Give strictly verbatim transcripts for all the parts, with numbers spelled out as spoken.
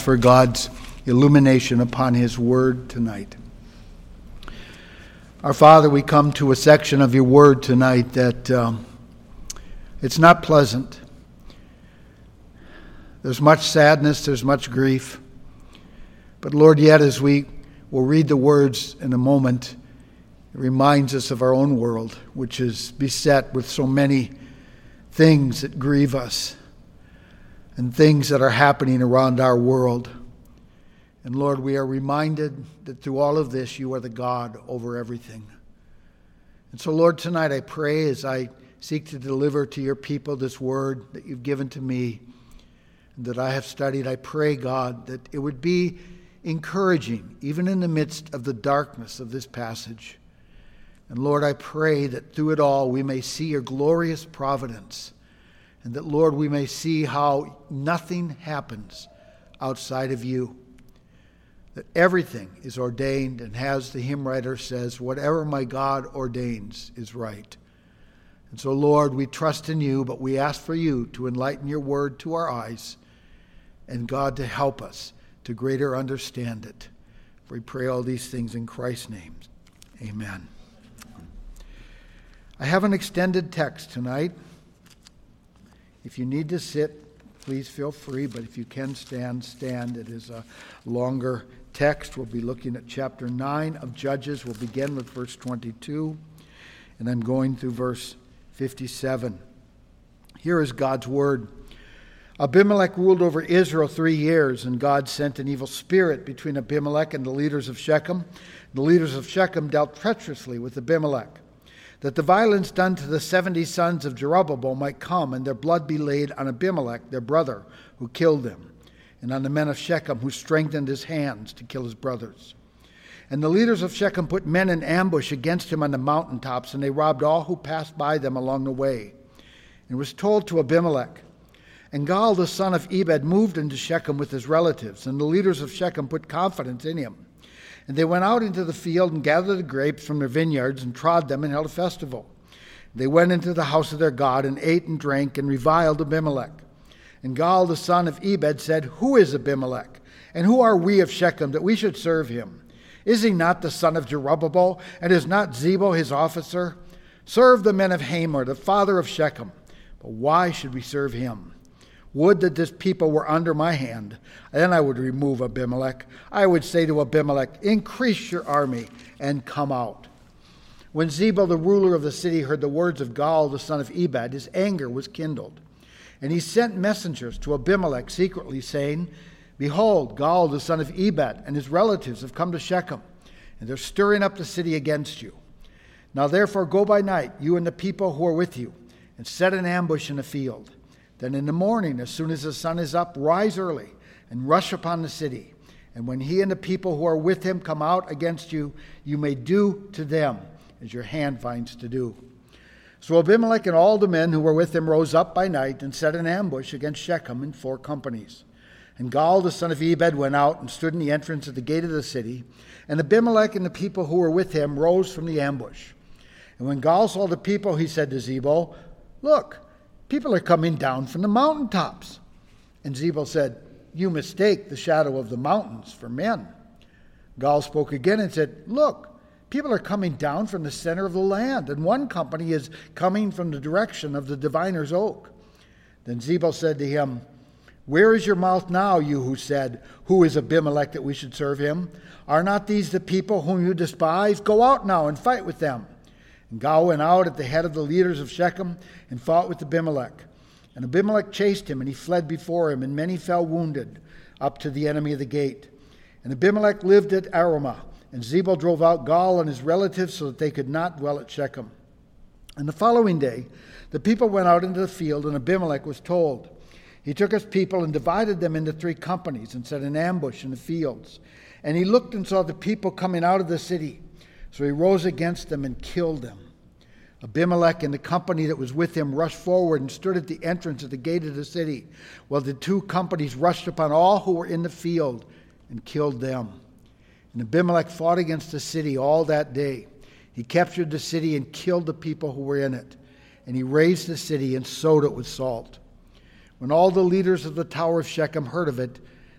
for God's illumination upon his word tonight. Our Father, we come to a section of your word tonight that um, it's not pleasant. There's much sadness, there's much grief. But Lord, yet as we will read the words in a moment, it reminds us of our own world, which is beset with so many things that grieve us and things that are happening around our world. And Lord, we are reminded that through all of this, you are the God over everything. And so, Lord, tonight I pray as I seek to deliver to your people this word that you've given to me and that I have studied, I pray, God, that it would be encouraging, even in the midst of the darkness of this passage. And Lord, I pray that through it all we may see your glorious providence, and that, Lord, we may see how nothing happens outside of you. That everything is ordained, and as the hymn writer says, whatever my God ordains is right. And so, Lord, we trust in you, but we ask for you to enlighten your word to our eyes, and God to help us to greater understand it. For we pray all these things in Christ's name. Amen. I have an extended text tonight. If you need to sit, please feel free, but if you can stand, stand. It is a longer text. We'll be looking at chapter nine of Judges. We'll begin with verse twenty-two, and I'm going through verse fifty-seven. Here is God's word. Abimelech ruled over Israel three years, and God sent an evil spirit between Abimelech and the leaders of Shechem. The leaders of Shechem dealt treacherously with Abimelech, that the violence done to the seventy sons of Jerubbabel might come, and their blood be laid on Abimelech, their brother, who killed them, and on the men of Shechem, who strengthened his hands to kill his brothers. And the leaders of Shechem put men in ambush against him on the mountaintops, and they robbed all who passed by them along the way. And it was told to Abimelech. And Gaal, the son of Ebed, moved into Shechem with his relatives, and the leaders of Shechem put confidence in him. And they went out into the field and gathered the grapes from their vineyards and trod them and held a festival. They went into the house of their God and ate and drank and reviled Abimelech. And Gaal, the son of Ebed, said, Who is Abimelech? And who are we of Shechem that we should serve him? Is he not the son of Jerubbabel? And is not Zebul his officer? Serve the men of Hamor, the father of Shechem. But why should we serve him? Would that this people were under my hand. Then I would remove Abimelech. I would say to Abimelech, Increase your army and come out. When Zebul, the ruler of the city, heard the words of Gaal, the son of Ebed, his anger was kindled. And he sent messengers to Abimelech secretly, saying, Behold, Gaal, the son of Ebed, and his relatives have come to Shechem, and they're stirring up the city against you. Now therefore go by night, you and the people who are with you, and set an ambush in the field. Then in the morning, as soon as the sun is up, rise early and rush upon the city. And when he and the people who are with him come out against you, you may do to them as your hand finds to do. So Abimelech and all the men who were with him rose up by night and set an ambush against Shechem in four companies. And Gaal, the son of Ebed, went out and stood in the entrance of the gate of the city. And Abimelech and the people who were with him rose from the ambush. And when Gaal saw the people, he said to Zebul, Look, people are coming down from the mountaintops. And Zebul said, You mistake the shadow of the mountains for men. Gaal spoke again and said, Look, people are coming down from the center of the land, and one company is coming from the direction of the diviner's oak. Then Zebul said to him, Where is your mouth now, you who said, Who is Abimelech that we should serve him? Are not these the people whom you despise? Go out now and fight with them. And Gaal went out at the head of the leaders of Shechem and fought with Abimelech. And Abimelech chased him, and he fled before him, and many fell wounded up to the enemy of the gate. And Abimelech lived at Arumah, and Zebul drove out Gaal and his relatives so that they could not dwell at Shechem. And the following day, the people went out into the field, and Abimelech was told. He took his people and divided them into three companies and set an ambush in the fields. And he looked and saw the people coming out of the city. So he rose against them and killed them. Abimelech and the company that was with him rushed forward and stood at the entrance of the gate of the city, while the two companies rushed upon all who were in the field and killed them. And Abimelech fought against the city all that day. He captured the city and killed the people who were in it. And he razed the city and sowed it with salt. When all the leaders of the tower of Shechem heard of it,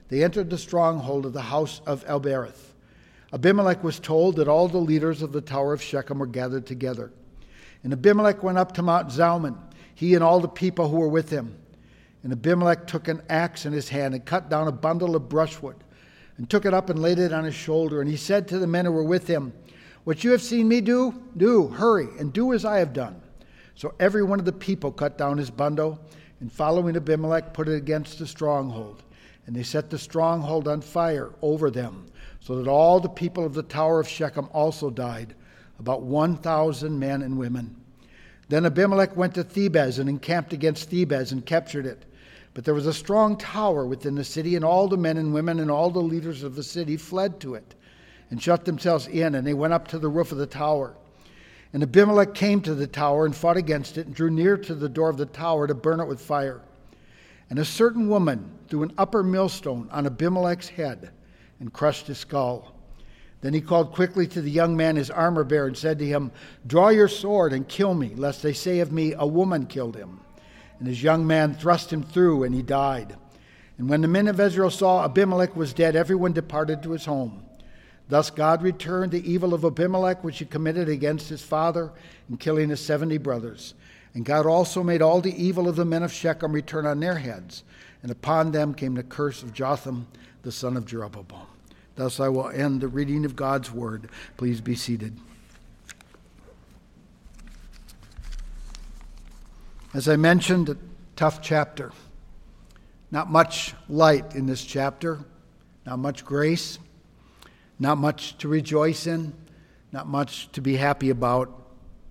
they entered the stronghold of the house of Elbereth. Abimelech was told that all the leaders of the tower of Shechem were gathered together. And Abimelech went up to Mount Zalmon, he and all the people who were with him. And Abimelech took an axe in his hand and cut down a bundle of brushwood and took it up and laid it on his shoulder. And he said to the men who were with him, "What you have seen me do, do, hurry, and do as I have done." So every one of the people cut down his bundle, and following Abimelech put it against the stronghold. And they set the stronghold on fire over them, so that all the people of the tower of Shechem also died, about one thousand men and women. Then Abimelech went to Thebez and encamped against Thebez and captured it. But there was a strong tower within the city, and all the men and women and all the leaders of the city fled to it and shut themselves in, and they went up to the roof of the tower. And Abimelech came to the tower and fought against it and drew near to the door of the tower to burn it with fire. And a certain woman threw an upper millstone on Abimelech's head and crushed his skull. Then he called quickly to the young man, his armor bearer, and said to him, "Draw your sword and kill me, lest they say of me, a woman killed him." And his young man thrust him through, and he died. And when the men of Israel saw Abimelech was dead, everyone departed to his home. Thus God returned the evil of Abimelech, which he committed against his father, in killing his seventy brothers. And God also made all the evil of the men of Shechem return on their heads. And upon them came the curse of Jotham, the son of Jeroboam. Thus I will end the reading of God's word. Please be seated. As I mentioned, a tough chapter. Not much light in this chapter, not much grace, not much to rejoice in, not much to be happy about.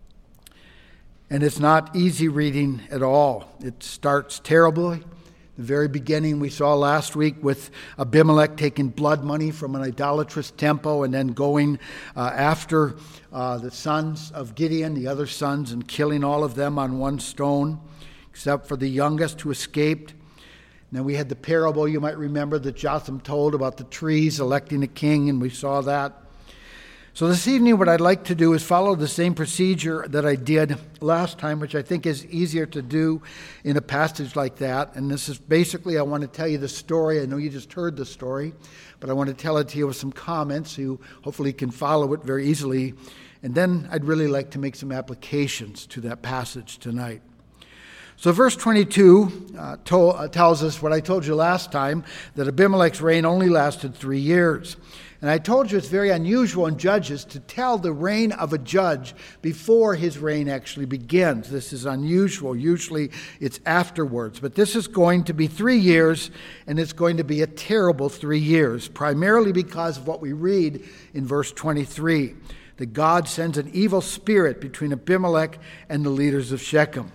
And it's not easy reading at all. It starts terribly. The very beginning we saw last week with Abimelech taking blood money from an idolatrous temple and then going uh, after uh, the sons of Gideon, the other sons, and killing all of them on one stone, except for the youngest who escaped. And then we had the parable, you might remember, that Jotham told about the trees electing a king, and we saw that. So this evening what I'd like to do is follow the same procedure that I did last time, which I think is easier to do in a passage like that. And this is basically, I want to tell you the story. I know you just heard the story, but I want to tell it to you with some comments so you hopefully can follow it very easily. And then I'd really like to make some applications to that passage tonight. So verse twenty-two uh, to, uh, tells us what I told you last time, that Abimelech's reign only lasted three years. And I told you it's very unusual in Judges to tell the reign of a judge before his reign actually begins. This is unusual. Usually it's afterwards. But this is going to be three years, and it's going to be a terrible three years, primarily because of what we read in verse twenty-three, that God sends an evil spirit between Abimelech and the leaders of Shechem.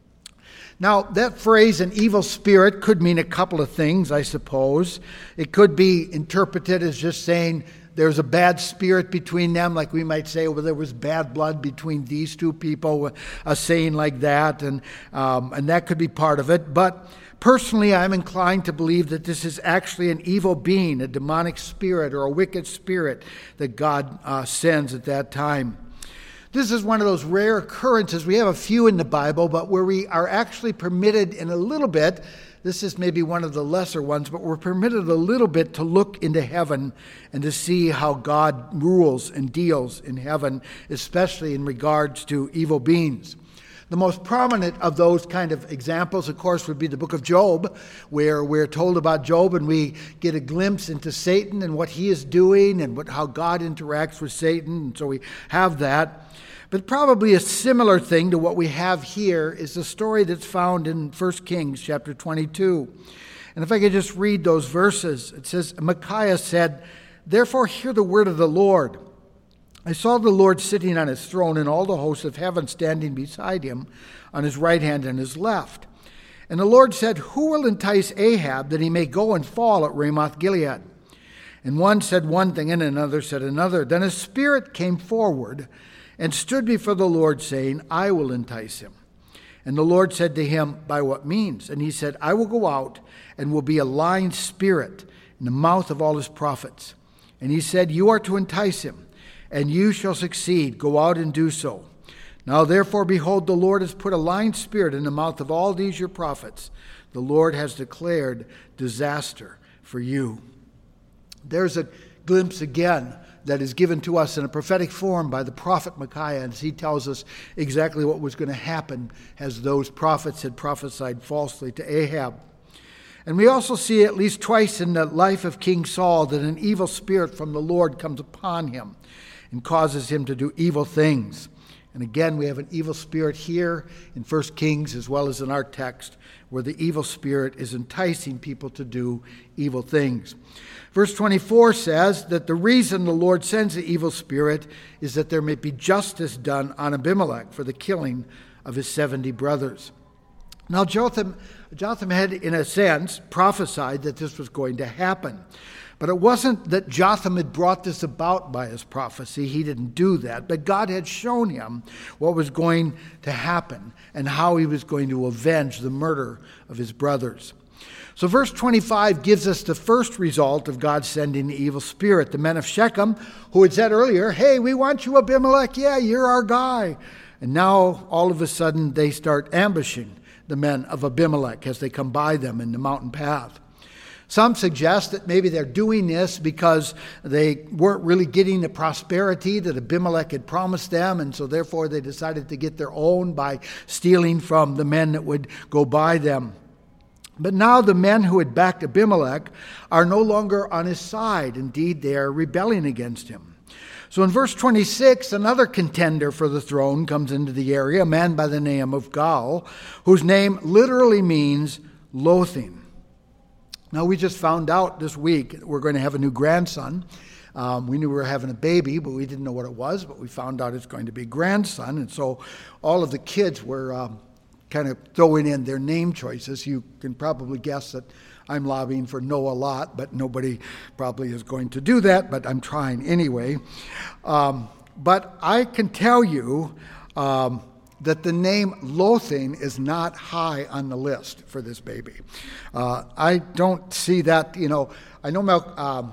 Now, that phrase, an evil spirit, could mean a couple of things, I suppose. It could be interpreted as just saying there's a bad spirit between them, like we might say, well, there was bad blood between these two people, a saying like that, and um, and that could be part of it. But personally, I'm inclined to believe that this is actually an evil being, a demonic spirit or a wicked spirit that God uh, sends at that time. This is one of those rare occurrences. We have a few in the Bible, but where we are actually permitted in a little bit, this is maybe one of the lesser ones, but we're permitted a little bit to look into heaven and to see how God rules and deals in heaven, especially in regards to evil beings. The most prominent of those kind of examples, of course, would be the book of Job, where we're told about Job and we get a glimpse into Satan and what he is doing and what, how God interacts with Satan. And so we have that. But probably a similar thing to what we have here is the story that's found in First Kings chapter twenty-two. And if I could just read those verses, it says, Micaiah said, "Therefore hear the word of the Lord. I saw the Lord sitting on his throne and all the hosts of heaven standing beside him on his right hand and his left. And the Lord said, who will entice Ahab that he may go and fall at Ramoth Gilead? And one said one thing and another said another. Then a spirit came forward and stood before the Lord, saying, I will entice him. And the Lord said to him, by what means? And he said, I will go out and will be a lying spirit in the mouth of all his prophets. And he said, you are to entice him, and you shall succeed. Go out and do so. Now therefore, behold, the Lord has put a lying spirit in the mouth of all these your prophets. The Lord has declared disaster for you. There's a glimpse again that is given to us in a prophetic form by the prophet Micaiah, as he tells us exactly what was going to happen as those prophets had prophesied falsely to Ahab. And we also see at least twice in the life of King Saul that an evil spirit from the Lord comes upon him and causes him to do evil things. And again, we have an evil spirit here in First Kings as well as in our text, where the evil spirit is enticing people to do evil things. Verse twenty-four says that the reason the Lord sends the evil spirit is that there may be justice done on Abimelech for the killing of his seventy brothers. Now Jotham, Jotham had, in a sense, prophesied that this was going to happen. But it wasn't that Jotham had brought this about by his prophecy. He didn't do that. But God had shown him what was going to happen and how he was going to avenge the murder of his brothers. So verse twenty-five gives us the first result of God sending the evil spirit. The men of Shechem, who had said earlier, hey, we want you, Abimelech. Yeah, you're our guy. And now, all of a sudden, they start ambushing the men of Abimelech as they come by them in the mountain path. Some suggest that maybe they're doing this because they weren't really getting the prosperity that Abimelech had promised them, and so therefore they decided to get their own by stealing from the men that would go by them. But now the men who had backed Abimelech are no longer on his side. Indeed, they are rebelling against him. So in verse twenty-six, another contender for the throne comes into the area, a man by the name of Gaal, whose name literally means loathing. Now, we just found out this week that we're going to have a new grandson. Um, we knew we were having a baby, but we didn't know what it was, but we found out it's going to be grandson. And so all of the kids were um, kind of throwing in their name choices. You can probably guess that I'm lobbying for Noah Lot, but nobody probably is going to do that, but I'm trying anyway. Um, but I can tell you um, that the name Loathing is not high on the list for this baby. Uh, I don't see that, you know, I know Mel, um,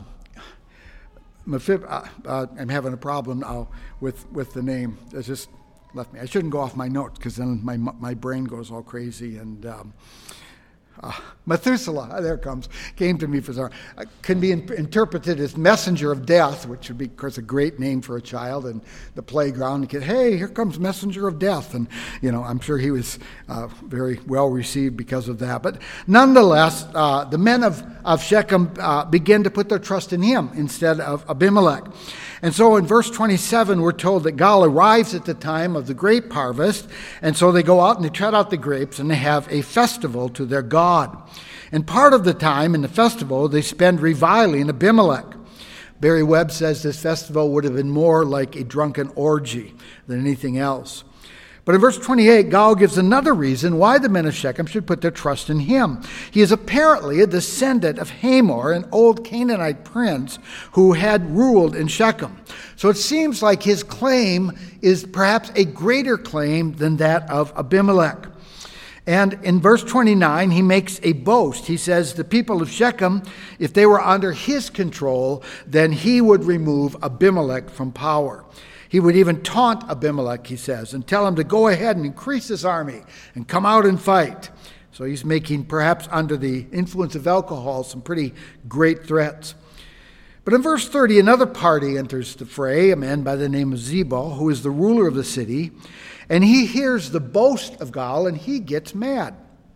Mephib, uh, uh, I'm having a problem now with, with the name. It's just left me. I shouldn't go off my notes because then my my brain goes all crazy. And um, uh, Methuselah, there it comes, came to me for some, uh, can be in, interpreted as messenger of death, which would be, of course, a great name for a child. And the playground, the kid, hey, here comes messenger of death. And, you know, I'm sure he was uh, very well received because of that. But nonetheless, uh, the men of, of Shechem uh, began to put their trust in him instead of Abimelech. And so in verse twenty-seven, we're told that Gaal arrives at the time of the grape harvest, and so they go out and they tread out the grapes, and they have a festival to their God. And part of the time in the festival, they spend reviling Abimelech. Barry Webb says this festival would have been more like a drunken orgy than anything else. But in verse twenty-eight, Gaal gives another reason why the men of Shechem should put their trust in him. He is apparently a descendant of Hamor, an old Canaanite prince who had ruled in Shechem. So it seems like his claim is perhaps a greater claim than that of Abimelech. And in verse twenty-nine, he makes a boast. He says the people of Shechem, if they were under his control, then he would remove Abimelech from power. He would even taunt Abimelech, he says, and tell him to go ahead and increase his army and come out and fight. So he's making, perhaps under the influence of alcohol, some pretty great threats. But in verse thirty, another party enters the fray, a man by the name of Zebul, who is the ruler of the city, and he hears the boast of Gaal, and he gets mad.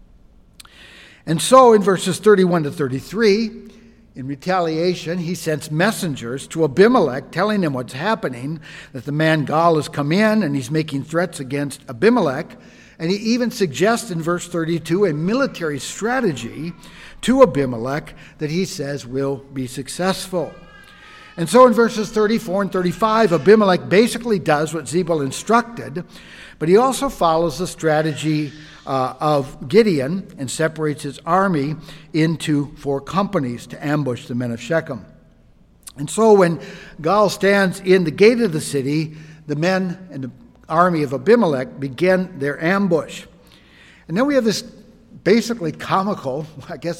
And so in verses thirty-one to thirty-three, in retaliation, he sends messengers to Abimelech telling him what's happening, that the man Gaal has come in and he's making threats against Abimelech. And he even suggests in verse thirty-two a military strategy to Abimelech that he says will be successful. And so in verses thirty-four and thirty-five, Abimelech basically does what Zebul instructed, but he also follows the strategy uh, of Gideon and separates his army into four companies to ambush the men of Shechem. And so when Gaal stands in the gate of the city, the men and the army of Abimelech begin their ambush. And then we have this basically comical, I guess it's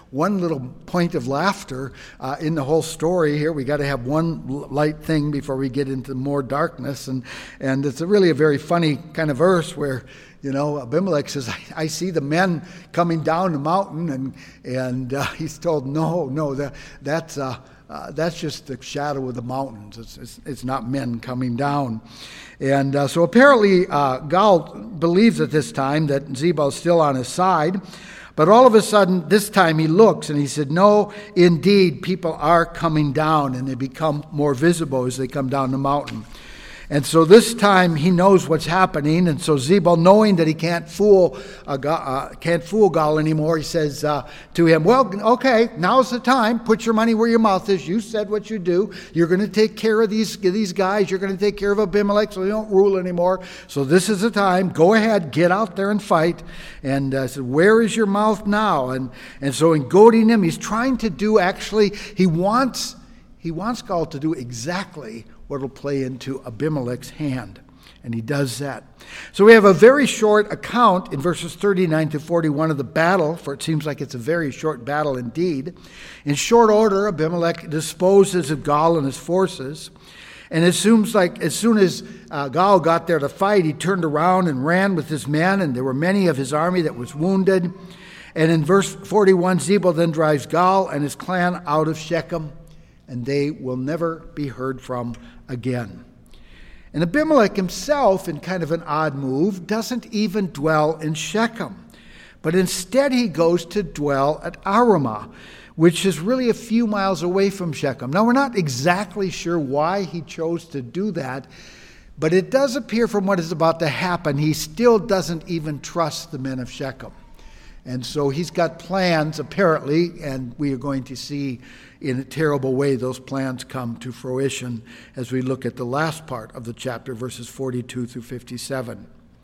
one little point of laughter uh, in the whole story here. We got to have one light thing before we get into more darkness. And, and it's a really a very funny kind of verse where, you know, Abimelech says, I, I see the men coming down the mountain. And, and uh, he's told, no, no, that, that's... Uh, Uh, that's just the shadow of the mountains. It's, it's, it's not men coming down. And uh, so apparently uh, Gaal believes at this time that Zebul's still on his side. But all of a sudden, this time he looks and he said, no, indeed, people are coming down, and they become more visible as they come down the mountain. And so this time he knows what's happening, and so Zebul, knowing that he can't fool uh, uh, can't fool Gaal anymore, he says uh, to him, well, okay, now's the time. Put your money where your mouth is. You said what you do. You're going to take care of these, these guys. You're going to take care of Abimelech so they don't rule anymore. So this is the time. Go ahead, get out there and fight. And I uh, said, where is your mouth now? And, and so in goading him, he's trying to do, actually, he wants, he wants Gaal to do exactly what will play into Abimelech's hand. And he does that. So we have a very short account in verses thirty-nine to forty-one of the battle, for it seems like it's a very short battle indeed. In short order, Abimelech disposes of Gaal and his forces. And it seems like as soon as uh, Gaal got there to fight, he turned around and ran with his men, and there were many of his army that was wounded. And in verse forty-one, Zebul then drives Gaal and his clan out of Shechem, and they will never be heard from again. And Abimelech himself, in kind of an odd move, doesn't even dwell in Shechem, but instead he goes to dwell at Arumah, which is really a few miles away from Shechem. Now, we're not exactly sure why he chose to do that, but it does appear from what is about to happen, he still doesn't even trust the men of Shechem. And so he's got plans, apparently, and we are going to see in a terrible way those plans come to fruition as we look at the last part of the chapter, verses forty-two through fifty-seven.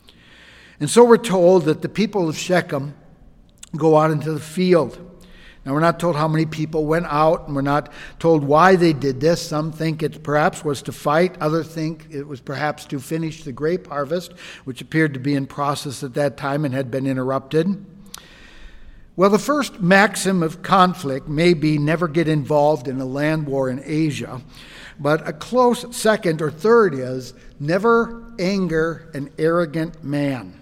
And so we're told that the people of Shechem go out into the field. Now, we're not told how many people went out, and we're not told why they did this. Some think it perhaps was to fight. Others think it was perhaps to finish the grape harvest, which appeared to be in process at that time and had been interrupted. Well, the first maxim of conflict may be never get involved in a land war in Asia, but a close second or third is never anger an arrogant man.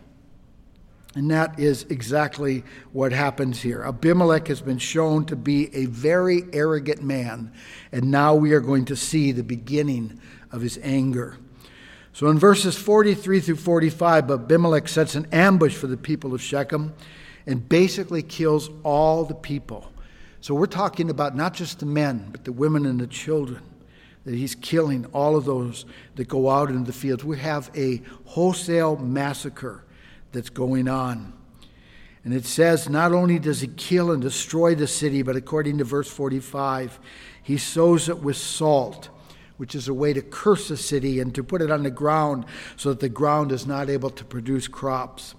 And that is exactly what happens here. Abimelech has been shown to be a very arrogant man, and now we are going to see the beginning of his anger. So in verses forty-three through forty-five, Abimelech sets an ambush for the people of Shechem and basically kills all the people. So we're talking about not just the men, but the women and the children, that he's killing all of those that go out into the fields. We have a wholesale massacre that's going on. And it says not only does he kill and destroy the city, but according to verse forty-five, he sows it with salt, which is a way to curse the city and to put it on the ground so that the ground is not able to produce crops.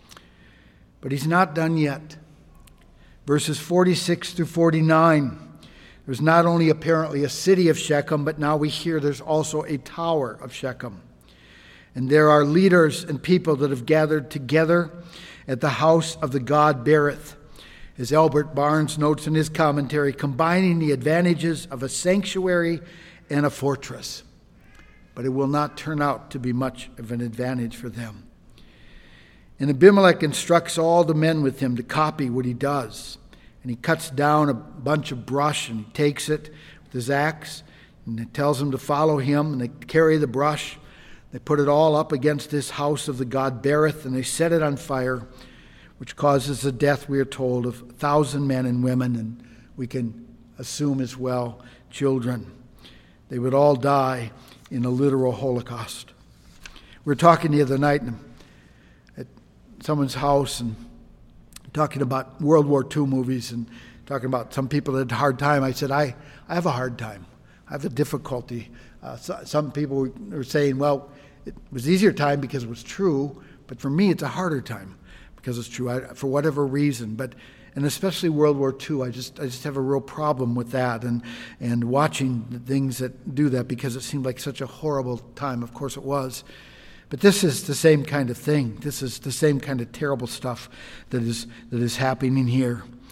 But he's not done yet. Verses forty-six through forty-nine. There's not only apparently a city of Shechem, but now we hear there's also a tower of Shechem. And there are leaders and people that have gathered together at the house of the god Berith, as Albert Barnes notes in his commentary, combining the advantages of a sanctuary and a fortress. But it will not turn out to be much of an advantage for them. And Abimelech instructs all the men with him to copy what he does. And he cuts down a bunch of brush and he takes it with his axe and he tells them to follow him, and they carry the brush. They put it all up against this house of the god Berith, and they set it on fire, which causes the death, we are told, of a thousand men and women, and we can assume as well children. They would all die in a literal Holocaust. We were talking the other night at someone's house and talking about World War Two movies and talking about some people that had a hard time. I said, I, I have a hard time. I have a difficulty. Uh, so, some people were saying, well, it was an easier time because it was true, but for me it's a harder time because it's true, I, for whatever reason. But and especially World War Two, I just I just have a real problem with that and, and watching the things that do that because it seemed like such a horrible time. Of course it was. But this is the same kind of thing. This is the same kind of terrible stuff that is that is happening here.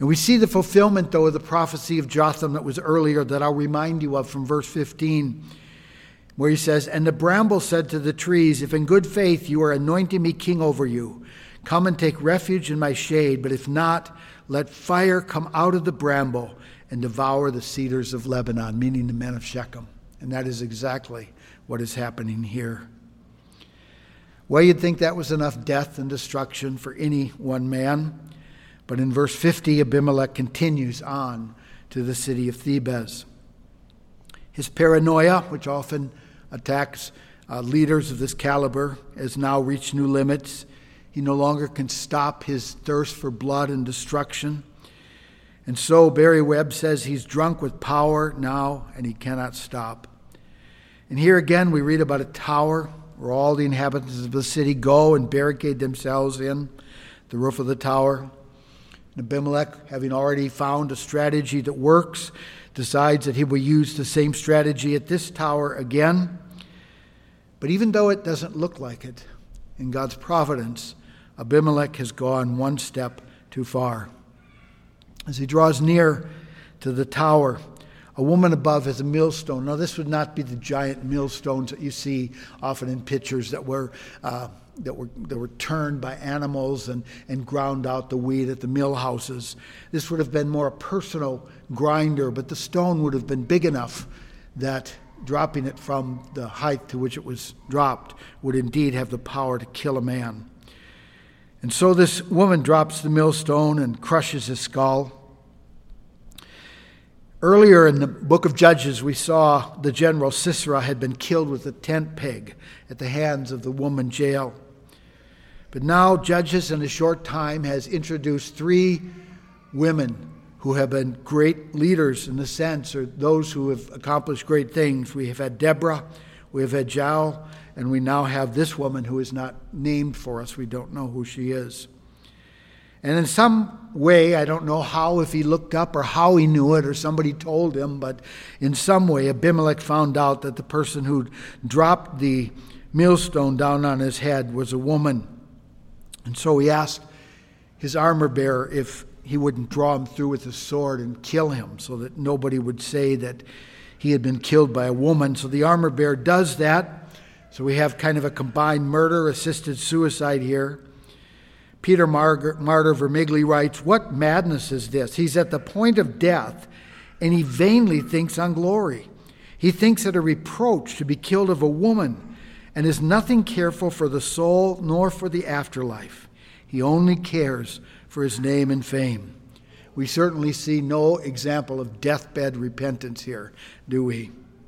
And we see the fulfillment, though, of the prophecy of Jotham that was earlier that I'll remind you of from verse fifteen, where he says, "And the bramble said to the trees, if in good faith you are anointing me king over you, come and take refuge in my shade, but if not, let fire come out of the bramble and devour the cedars of Lebanon," meaning the men of Shechem. And that is exactly what is happening here. Well, you'd think that was enough death and destruction for any one man. But in verse fifty, Abimelech continues on to the city of Thebez. His paranoia, which often attacks uh, leaders of this caliber, has now reached new limits. He no longer can stop his thirst for blood and destruction. And so Barry Webb says he's drunk with power now and he cannot stop. And here again we read about a tower where all the inhabitants of the city go and barricade themselves in the roof of the tower. And Abimelech, having already found a strategy that works, decides that he will use the same strategy at this tower again. But even though it doesn't look like it, in God's providence, Abimelech has gone one step too far. As he draws near to the tower, a woman above has a millstone. Now, this would not be the giant millstones that you see often in pictures that were uh, that were that were turned by animals and, and ground out the wheat at the mill houses. This would have been more a personal grinder, but the stone would have been big enough that dropping it from the height to which it was dropped would indeed have the power to kill a man. And so this woman drops the millstone and crushes his skull. Earlier in the book of Judges, we saw the general Sisera had been killed with a tent peg at the hands of the woman Jael. But now Judges in a short time has introduced three women who have been great leaders in the sense, or those who have accomplished great things. We have had Deborah, we have had Jael, and we now have this woman who is not named for us. We don't know who she is. And in some way, I don't know how, if he looked up or how he knew it or somebody told him, but in some way Abimelech found out that the person who dropped the millstone down on his head was a woman. And so he asked his armor bearer if he wouldn't draw him through with his sword and kill him so that nobody would say that he had been killed by a woman. So the armor bearer does that. So we have kind of a combined murder-assisted suicide here. Peter Mar- Martyr Vermigli writes, "What madness is this? He's at the point of death, and he vainly thinks on glory. He thinks it a reproach to be killed of a woman, and is nothing careful for the soul nor for the afterlife. He only cares for his name and fame." We certainly see no example of deathbed repentance here, do we?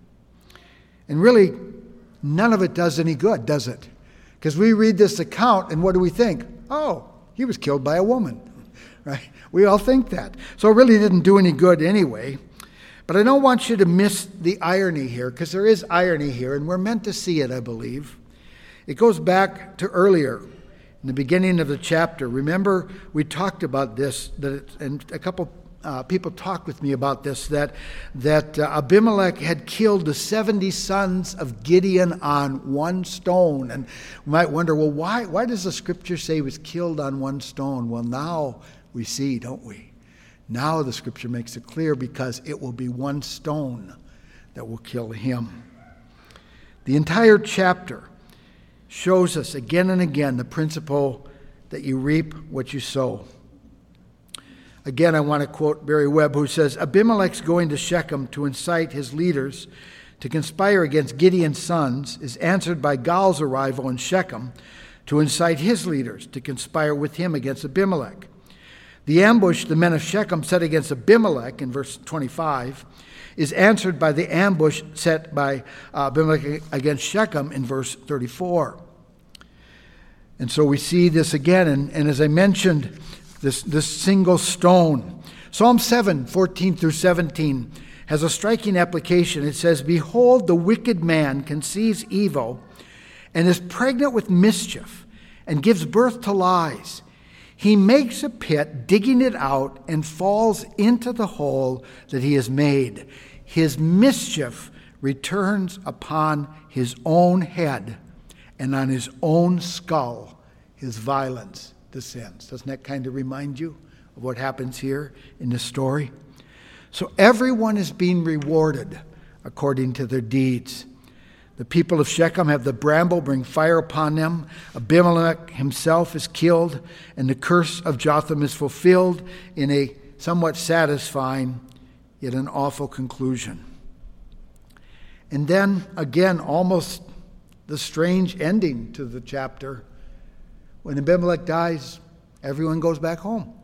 And really, none of it does any good, does it? Because we read this account, and what do we think? Oh, he was killed by a woman, right? We all think that. So it really didn't do any good anyway. But I don't want you to miss the irony here, because there is irony here, and we're meant to see it, I believe. It goes back to earlier, in the beginning of the chapter. Remember, we talked about this, that it, and a couple uh, people talked with me about this, that, that uh, Abimelech had killed the seventy sons of Gideon on one stone. And we might wonder, well, why, why does the scripture say he was killed on one stone? Well, now we see, don't we? Now the scripture makes it clear, because it will be one stone that will kill him. The entire chapter shows us again and again the principle that you reap what you sow. Again, I want to quote Barry Webb, who says, "Abimelech's going to Shechem to incite his leaders to conspire against Gideon's sons is answered by Gaal's arrival in Shechem to incite his leaders to conspire with him against Abimelech. The ambush the men of Shechem set against Abimelech in verse twenty-five is answered by the ambush set by uh, Abimelech against Shechem in verse thirty-four. And so we see this again, and, and as I mentioned, this, this single stone. Psalm seven, fourteen through seventeen has a striking application. It says, "Behold, the wicked man conceives evil and is pregnant with mischief and gives birth to lies. He makes a pit, digging it out, and falls into the hole that he has made. His mischief returns upon his own head, and on his own skull his violence descends." Doesn't that kind of remind you of what happens here in this story. So everyone is being rewarded according to their deeds. The people of Shechem have the bramble bring fire upon them. Abimelech himself is killed, and the curse of Jotham is fulfilled in a somewhat satisfying, yet an awful conclusion. And then, again, almost the strange ending to the chapter. When Abimelech dies, everyone goes back home.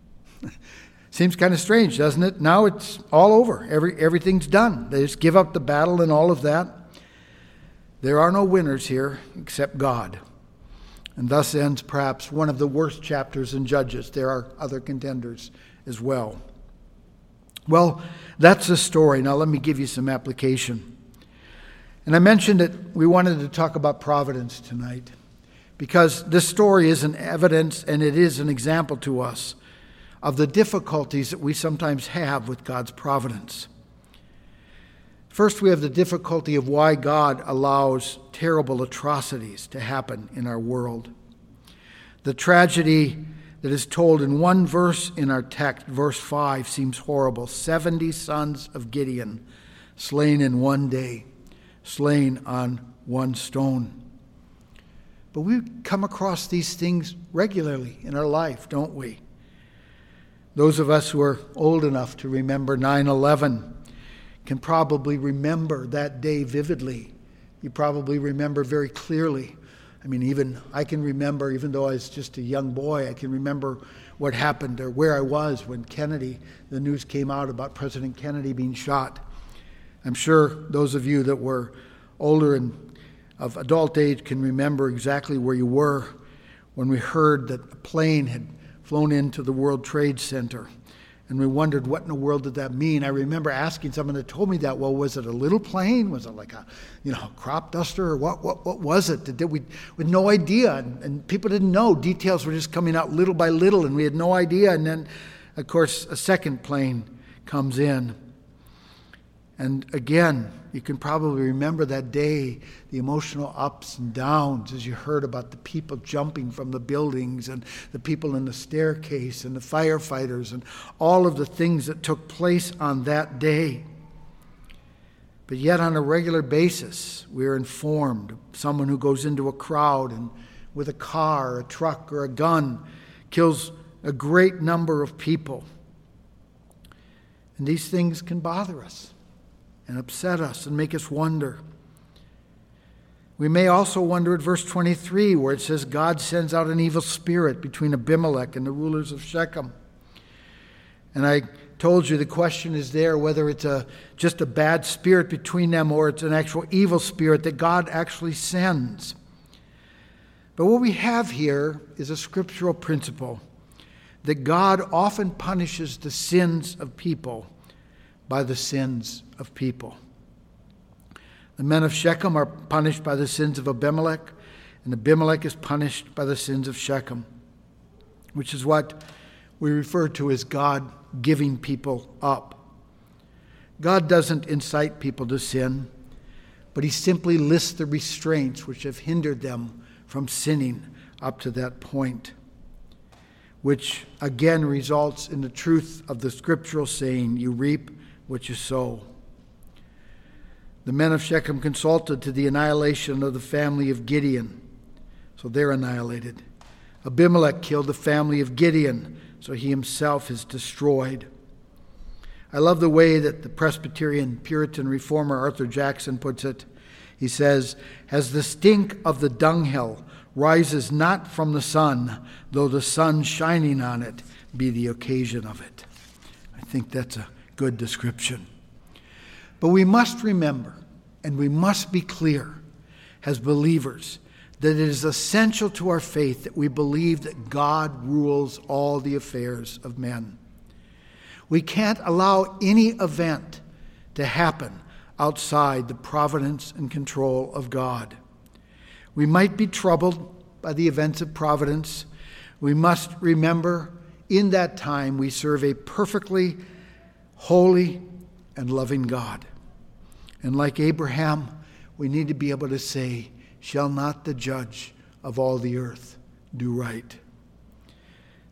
Seems kind of strange, doesn't it? Now it's all over. Every, everything's done. They just give up the battle and all of that. There are no winners here except God. And thus ends perhaps one of the worst chapters in Judges. There are other contenders as well. Well, that's the story. Now let me give you some application. And I mentioned that we wanted to talk about providence tonight because this story is an evidence and it is an example to us of the difficulties that we sometimes have with God's providence. First, we have the difficulty of why God allows terrible atrocities to happen in our world. The tragedy that is told in one verse in our text, verse five, seems horrible. seventy sons of Gideon slain in one day, slain on one stone. But we come across these things regularly in our life, don't we? Those of us who are old enough to remember nine eleven can probably remember that day vividly. You probably remember very clearly. I mean, even I can remember, even though I was just a young boy, I can remember what happened or where I was when Kennedy, the news came out about President Kennedy being shot. I'm sure those of you that were older and of adult age can remember exactly where you were when we heard that a plane had flown into the World Trade Center. And we wondered, what in the world did that mean? I remember asking someone that told me that, well, was it a little plane? Was it like a, you know, crop duster? Or what What, what was it? Did we, we had no idea. And, and people didn't know. Details were just coming out little by little, and we had no idea. And then, of course, a second plane comes in. And again, you can probably remember that day, the emotional ups and downs as you heard about the people jumping from the buildings and the people in the staircase and the firefighters and all of the things that took place on that day. But yet on a regular basis, we're informed of someone who goes into a crowd and with a car, a truck, or a gun kills a great number of people. And these things can bother us and upset us and make us wonder. We may also wonder at verse twenty-three where it says God sends out an evil spirit between Abimelech and the rulers of Shechem. And I told you the question is there whether it's a just a bad spirit between them or it's an actual evil spirit that God actually sends. But what we have here is a scriptural principle that God often punishes the sins of people by the sins of people. The men of Shechem are punished by the sins of Abimelech, and Abimelech is punished by the sins of Shechem, which is what we refer to as God giving people up. God doesn't incite people to sin, but he simply lists the restraints which have hindered them from sinning up to that point, which again results in the truth of the scriptural saying, you reap what you sow. The men of Shechem consulted to the annihilation of the family of Gideon, so they're annihilated. Abimelech killed the family of Gideon, so he himself is destroyed. I love the way that the Presbyterian Puritan reformer Arthur Jackson puts it. He says, as the stink of the dunghill rises not from the sun, though the sun shining on it be the occasion of it. I think that's a good description. But we must remember, and we must be clear as believers, that it is essential to our faith that we believe that God rules all the affairs of men. We can't allow any event to happen outside the providence and control of God. We might be troubled by the events of providence. We must remember in that time we serve a perfectly holy and loving God. And like Abraham, we need to be able to say, shall not the judge of all the earth do right?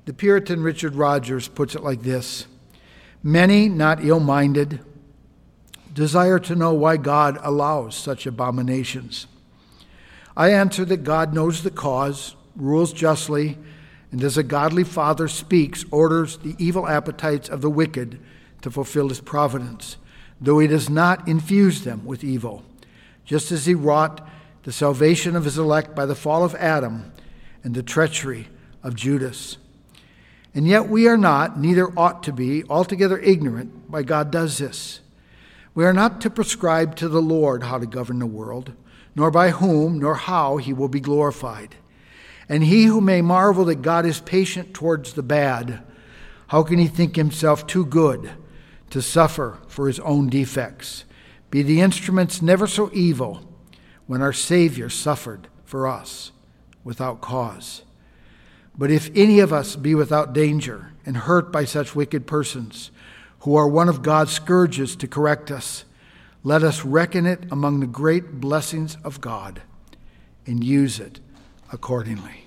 The Puritan Richard Rogers puts it like this: many, not ill-minded, desire to know why God allows such abominations. I answer that God knows the cause, rules justly, and as a godly father speaks, orders the evil appetites of the wicked to fulfill his providence, though he does not infuse them with evil, just as he wrought the salvation of his elect by the fall of Adam and the treachery of Judas. And yet we are not, neither ought to be, altogether ignorant why God does this. We are not to prescribe to the Lord how to govern the world, nor by whom, nor how he will be glorified. And he who may marvel that God is patient towards the bad, how can he think himself too good to suffer for his own defects? Be the instruments never so evil, when our Savior suffered for us without cause. But if any of us be without danger and hurt by such wicked persons, who are one of God's scourges to correct us, let us reckon it among the great blessings of God and use it accordingly.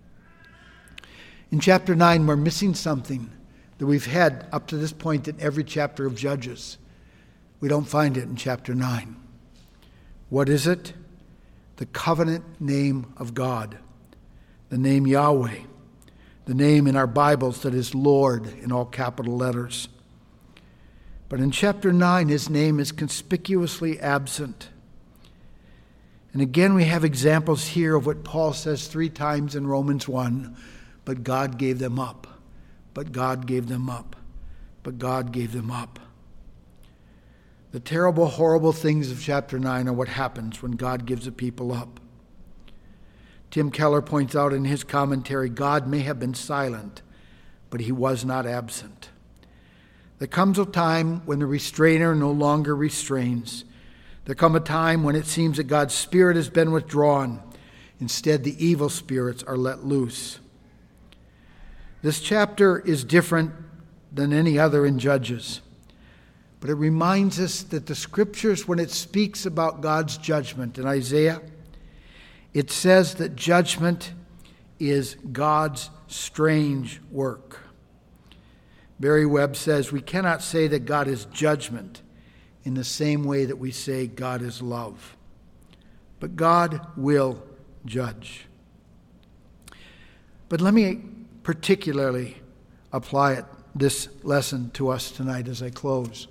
In chapter nine, we're missing something that we've had up to this point in every chapter of Judges. We don't find it in chapter nine. What is it? The covenant name of God, the name Yahweh, the name in our Bibles that is Lord in all capital letters. But in chapter nine, his name is conspicuously absent. And again, we have examples here of what Paul says three times in Romans one, but God gave them up, but God gave them up, but God gave them up. The terrible, horrible things of chapter nine are what happens when God gives a people up. Tim Keller points out in his commentary, God may have been silent, but he was not absent. There comes a time when the restrainer no longer restrains. There comes a time when it seems that God's Spirit has been withdrawn. Instead, the evil spirits are let loose. This chapter is different than any other in Judges. But it reminds us that the Scriptures, when it speaks about God's judgment in Isaiah, it says that judgment is God's strange work. Barry Webb says, we cannot say that God is judgment in the same way that we say God is love. But God will judge. But let me particularly apply it, this lesson to us tonight as I close.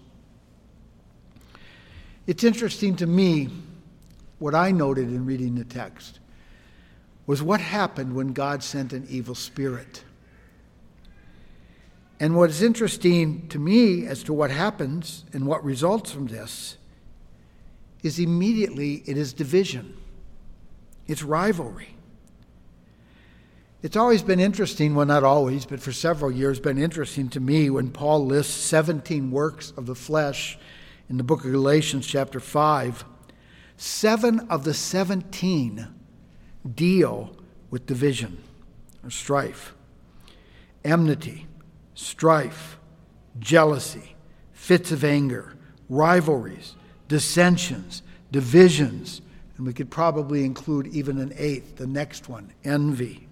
It's interesting to me, what I noted in reading the text was what happened when God sent an evil spirit. And what is interesting to me as to what happens and what results from this is immediately it is division. It's rivalry. It's always been interesting, well, not always, but for several years been interesting to me when Paul lists seventeen works of the flesh in the book of Galatians chapter five. Seven of the seventeen deal with division or strife, enmity, strife, jealousy, fits of anger, rivalries, dissensions, divisions, and we could probably include even an eighth, the next one, envy.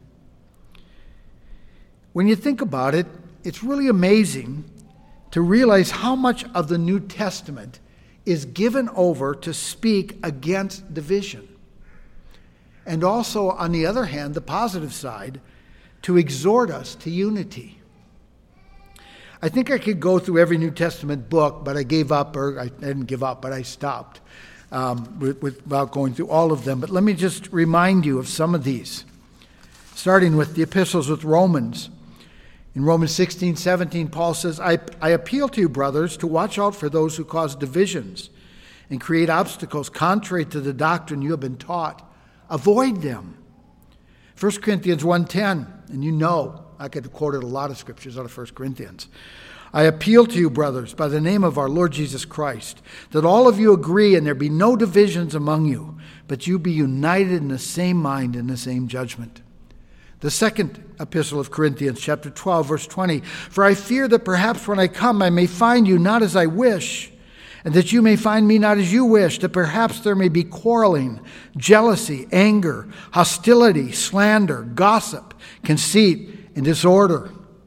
When you think about it, it's really amazing to realize how much of the New Testament is given over to speak against division. And also, on the other hand, the positive side, to exhort us to unity. I think I could go through every New Testament book, but I gave up, or I didn't give up, but I stopped um, with, without going through all of them. But let me just remind you of some of these, starting with the epistles with Romans. In Romans sixteen, seventeen, Paul says, I, I appeal to you, brothers, to watch out for those who cause divisions and create obstacles contrary to the doctrine you have been taught. Avoid them. First Corinthians one ten, and you know, I could have quoted a lot of scriptures out of First Corinthians. I appeal to you, brothers, by the name of our Lord Jesus Christ, that all of you agree and there be no divisions among you, but you be united in the same mind and the same judgment. The second epistle of Corinthians, chapter twelve, verse twenty, for I fear that perhaps when I come I may find you not as I wish, and that you may find me not as you wish, that perhaps there may be quarreling, jealousy, anger, hostility, slander, gossip, conceit, and disorder.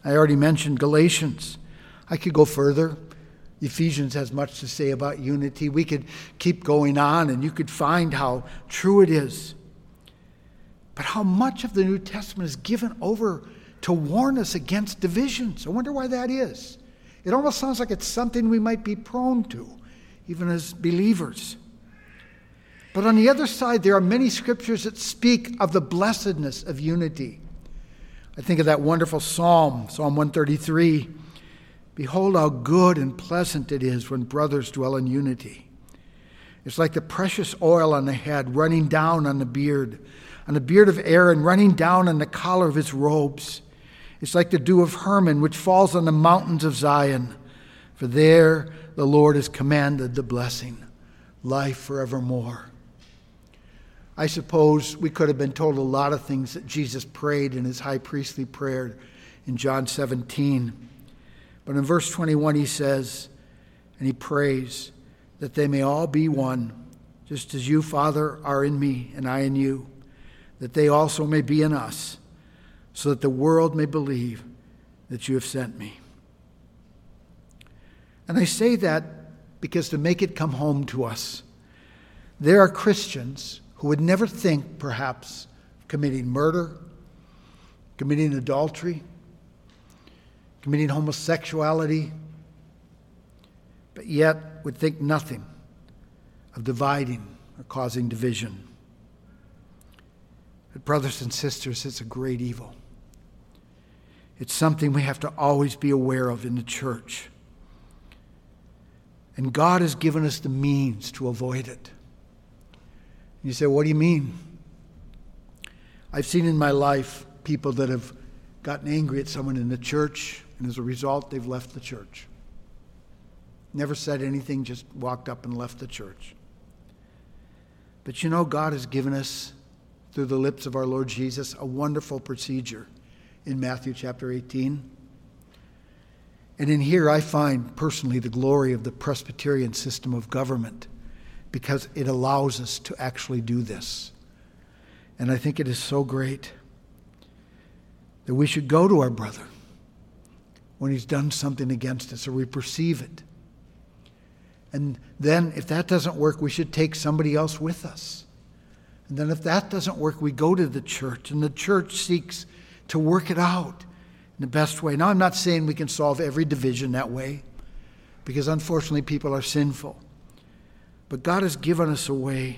I already mentioned Galatians. I could go further. Ephesians has much to say about unity. We could keep going on, and you could find how true it is. But how much of the New Testament is given over to warn us against divisions? I wonder why that is. It almost sounds like it's something we might be prone to, even as believers. But on the other side, there are many scriptures that speak of the blessedness of unity. I think of that wonderful psalm, Psalm one thirty-three. Behold how good and pleasant it is when brothers dwell in unity. It's like the precious oil on the head running down on the beard, on the beard of Aaron running down on the collar of his robes. It's like the dew of Hermon which falls on the mountains of Zion. For there the Lord has commanded the blessing, life forevermore. I suppose we could have been told a lot of things that Jesus prayed in his high priestly prayer in John seventeen. But in verse twenty-one he says, and he prays, that they may all be one, just as you, Father, are in me and I in you, that they also may be in us, so that the world may believe that you have sent me. And I say that because to make it come home to us, there are Christians who would never think, perhaps, of committing murder, committing adultery, committing homosexuality, but yet would think nothing of dividing or causing division. But brothers and sisters, it's a great evil. It's something we have to always be aware of in the church. And God has given us the means to avoid it. You say, what do you mean? I've seen in my life people that have gotten angry at someone in the church, and as a result, they've left the church. Never said anything, just walked up and left the church. But you know, God has given us, through the lips of our Lord Jesus, a wonderful procedure in Matthew chapter eighteen. And in here I find personally the glory of the Presbyterian system of government, because it allows us to actually do this. And I think it is so great that we should go to our brother when he's done something against us or we perceive it. And then if that doesn't work, we should take somebody else with us. And then if that doesn't work, we go to the church, and the church seeks to work it out in the best way. Now, I'm not saying we can solve every division that way, because unfortunately people are sinful. But God has given us a way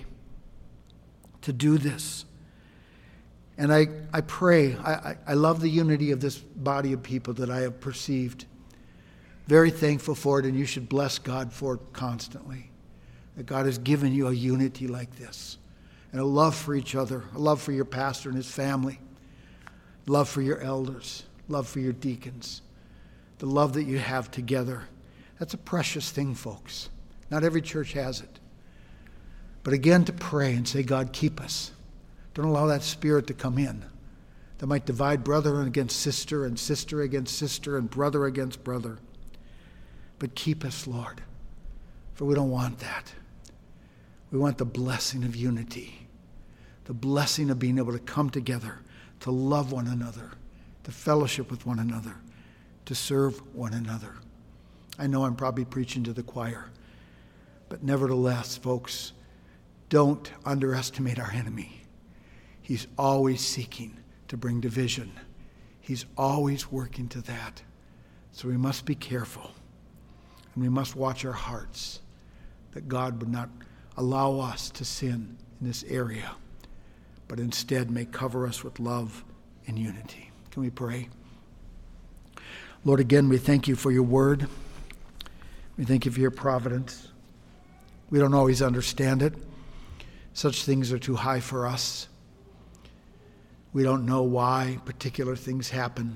to do this. And I, I pray, I, I, I love the unity of this body of people that I have perceived. Very thankful for it, and you should bless God for it constantly. That God has given you a unity like this, and a love for each other, a love for your pastor and his family, love for your elders, love for your deacons, the love that you have together. That's a precious thing, folks. Not every church has it. But again, to pray and say, God, keep us. Don't allow that spirit to come in that might divide brother against sister and sister against sister and brother against brother. But keep us, Lord, for we don't want that. We want the blessing of unity, the blessing of being able to come together, to love one another, to fellowship with one another, to serve one another. I know I'm probably preaching to the choir, but nevertheless, folks, don't underestimate our enemy. He's always seeking to bring division. He's always working to that. So we must be careful, and we must watch our hearts, that God would not allow us to sin in this area, but instead may cover us with love and unity. Can we pray? Lord, again, we thank you for your word. We thank you for your providence. We don't always understand it. Such things are too high for us. We don't know why particular things happen.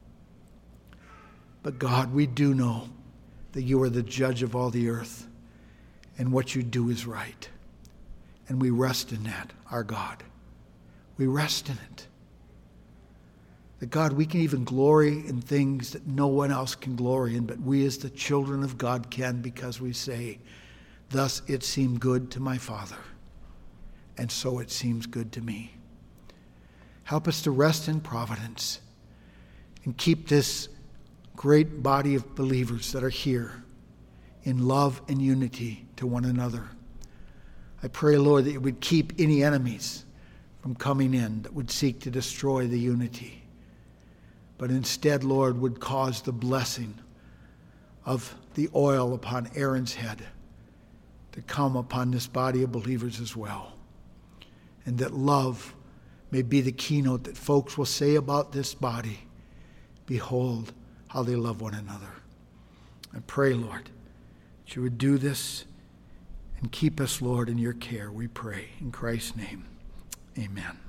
But God, we do know that you are the judge of all the earth, and what you do is right. And we rest in that, our God. We rest in it. That God, we can even glory in things that no one else can glory in, but we as the children of God can, because we say, thus it seemed good to my Father, and so it seems good to me. Help us to rest in providence and keep this great body of believers that are here in love and unity to one another. I pray, Lord, that you would keep any enemies from coming in that would seek to destroy the unity, but instead, Lord, would cause the blessing of the oil upon Aaron's head to come upon this body of believers as well. And that love may be the keynote that folks will say about this body. Behold how they love one another. I pray, Lord, that you would do this and keep us, Lord, in your care, we pray. In Christ's name, amen.